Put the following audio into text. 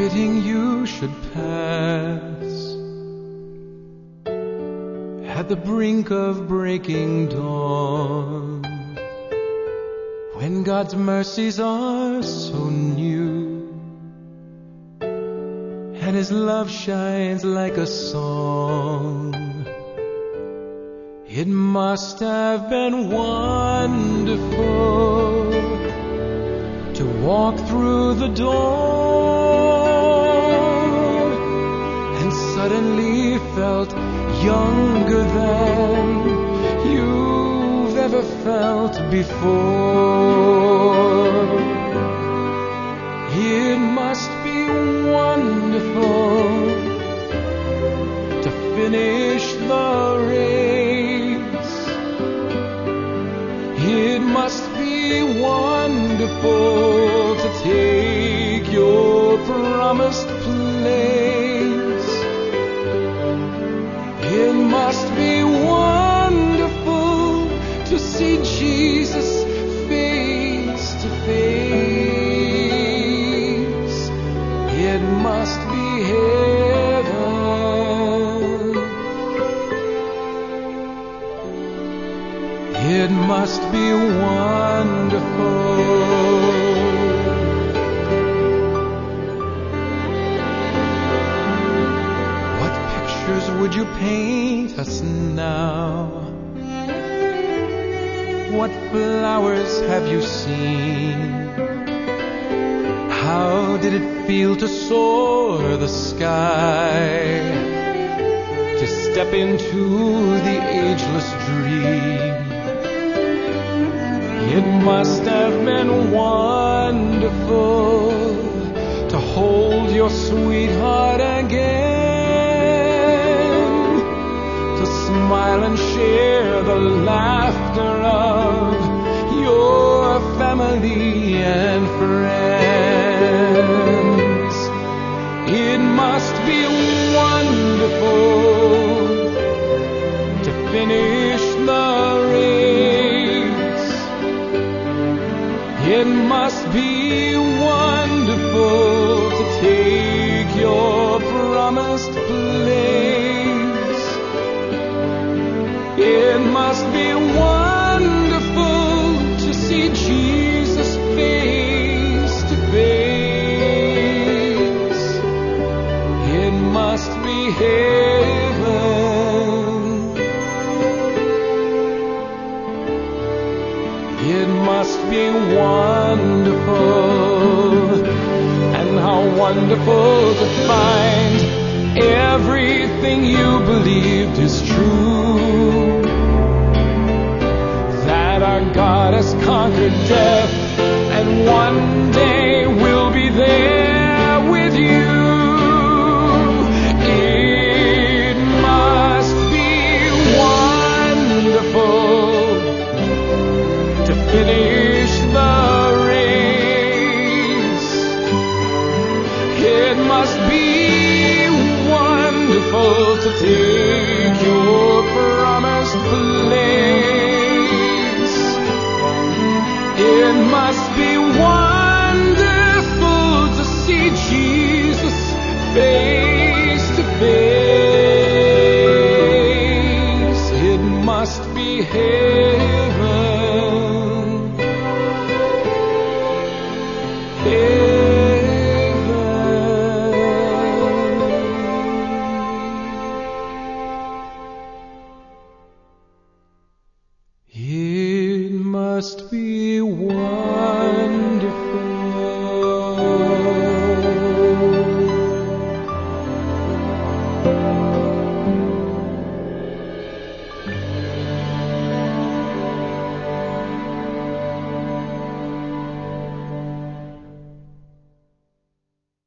fitting you should pass at the brink of breaking dawn, when God's mercies are so new and His love shines like a song. It must have been wonderful to walk through the door and suddenly felt younger than you've ever felt before. It must be wonderful to finish the race. It must be wonderful to take your promised place. It must be wonderful to see Jesus face to face. It must be heaven. It must be wonderful. What pictures would you paint us now? What flowers have you seen? How did it feel to soar the sky, to step into the ageless dream? It must have been wonderful to hold your sweetheart again, to smile and share the laughter of your family and friends. It must be wonderful to finish the race. It must be wonderful to take your promised place. It must be wonderful to see Jesus face to face. It must be heaven. It must be wonderful, and how wonderful to find everything you believed is true, that our God has conquered death, and one day we'll be there with you. It must be wonderful to finish the race. It must be wonderful to take your promised place. It must be wonderful to see Jesus face to face. It must be heaven. It must be wonderful.